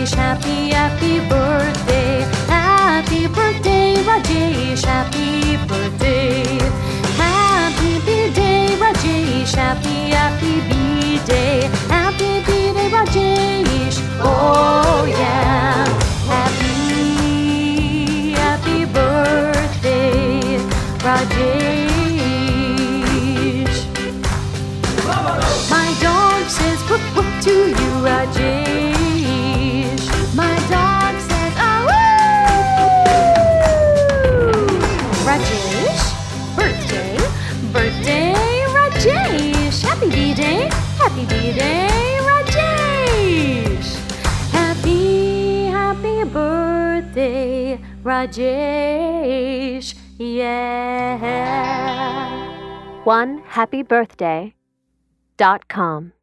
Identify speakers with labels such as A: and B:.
A: Rajesh, happy, happy birthday. Happy birthday, Rajesh, happy birthday. Happy B-Day, Rajesh, happy, happy B-Day. Happy B-Day, Rajesh, oh yeah. Happy, happy birthday, Rajesh. My dog says whoop whoop to you, Rajesh. My dog says oh woo! Rajesh, birthday, birthday, Rajesh. Happy B-Day, happy B-Day, Rajesh. Happy, happy birthday, Rajesh. Yeah.
B: OneHappyBirthday.com